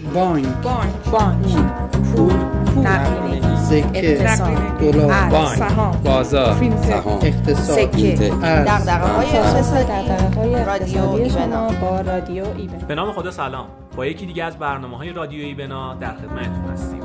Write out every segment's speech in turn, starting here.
بانک پول نقدینگی سکه دلار سهام بازار اقتصاد سکه دغدغه‌های دغدغه‌های رادیو ایبنا با رادیو ایبنا. به نام خدا سلام. با یکی دیگه از برنامه‌های رادیو ایبنا در خدمتتون هستیم.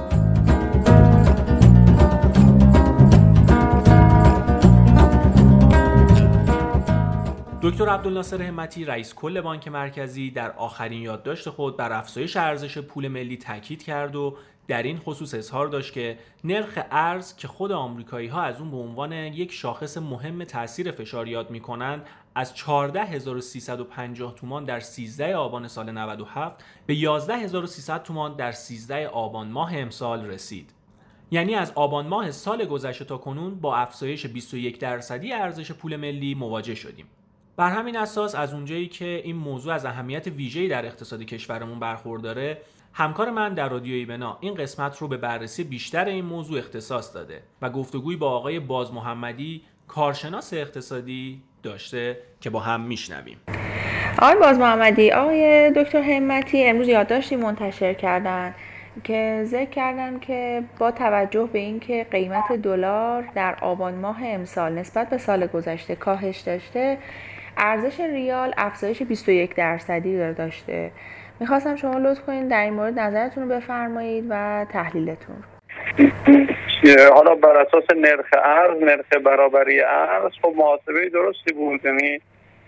دکتر عبدالناصر همتی رئیس کل بانک مرکزی در آخرین یادداشت خود بر افزایش ارزش پول ملی تاکید کرد و در این خصوص اظهار داشت که نرخ ارز که خود آمریکایی‌ها از اون به عنوان یک شاخص مهم تأثیر فشار یاد می‌کنند از 14350 تومان در 13 آبان سال 97 به 11300 تومان در 13 آبان ماه امسال رسید. یعنی از آبان ماه سال گذشته تا کنون با افزایش 21% ارزش پول ملی مواجه شدیم. بر همین اساس از اونجایی که این موضوع از اهمیت ویژه‌ای در اقتصاد کشورمون برخورداره، همکار من در رادیو ایبنا این قسمت رو به بررسی بیشتر این موضوع اختصاص داده و گفتگوی با آقای باز محمدی کارشناس اقتصادی داشته که با هم میشنویم. آقای باز محمدی، آقای دکتر همتی امروز یادداشتی منتشر کردن که ذکر کردن که با توجه به اینکه قیمت دلار در آبان ماه امسال نسبت به سال گذشته کاهش داشته، ارزش ریال افزایش 21% داشته. میخواستم شما لطف کنید در این مورد نظرتون رو بفرمایید و تحلیلتون. حالا بر اساس نرخ ارز، نرخ برابری ارز، خب محاسبه درستی بود. یعنی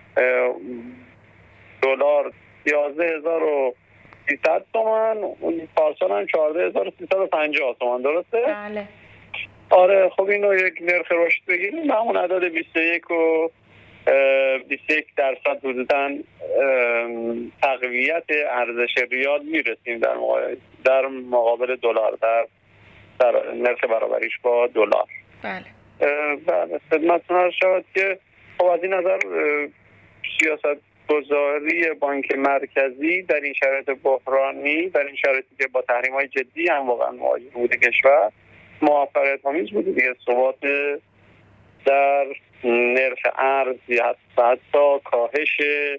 دلار 11300 تومان، پارسال هم 14350 تومان، درسته؟ بله. آره، خب اینو یک نرخ رشد بگیریم، همون عدد 21% حدوداً تقویت ارزش ریال میرسیم در مقابل دلار، در نرخ برابریش با دلار. بله. بله، خدمتتون عرض شود که خب از این نظر سیاست گذاری بانک مرکزی در این شرایط بحرانی، در این شرایطی که با تحریم‌های جدی هم واقعا مواجه بود کشور، موفقیت‌آمیز بود دیگه. ثبات در نرخ ارز، حتی کاهش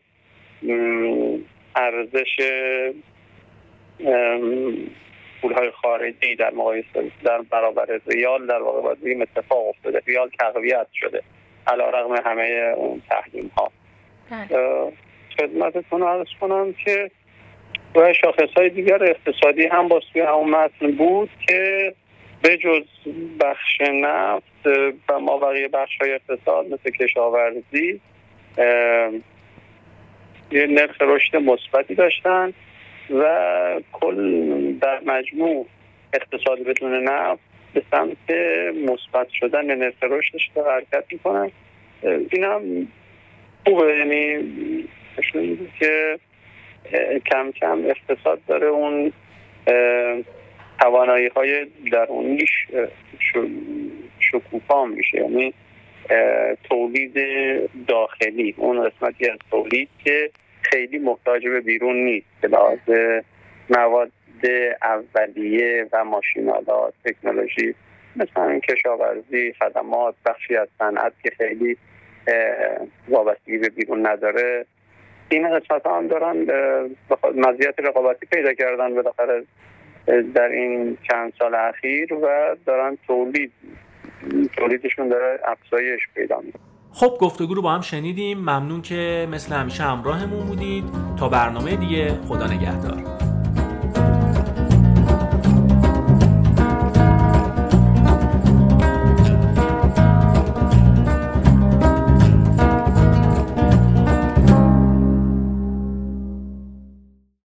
ارزش پول‌های خارجی در مقایسه در برابر ریال در واقع باید بگیم اتفاق افتاده. ریال تقویت شده علیرغم همه اون تحریم‌ها. خدمتتون عرض کنم که و شاخص‌های دیگر اقتصادی هم با سوی همون متن بود که به جز بخش نفت و ما بقیه بخش‌های اقتصاد مثل کشاورزی یه نرخ رشد مثبتی داشتن و کل در مجموع اقتصاد بدون نفت به سمت مثبت شدن نرخ رشدش حرکت می‌کنن. این هم خوبه، یعنی نشون میده که کم کم اقتصاد داره اون توانایی‌های درونیش شکوفا میشه. یعنی تولید داخلی، اون قسمتی از تولید که خیلی محتاج به بیرون نیست، به لحاظ مواد اولیه و ماشین‌آلات، تکنولوژی، مثلا کشاورزی، خدمات، بخشی از صنعت که خیلی وابستگی به بیرون نداره، این قسمت هم دارن مزیت رقابتی پیدا کردن بالاخره در این چند سال اخیر و دارن تولیدشون داره افزایش پیدا میکنه. خب گفتگو رو با هم شنیدیم. ممنون که مثل همیشه همراهمون بودید. تا برنامه دیگه، خدا نگهدار.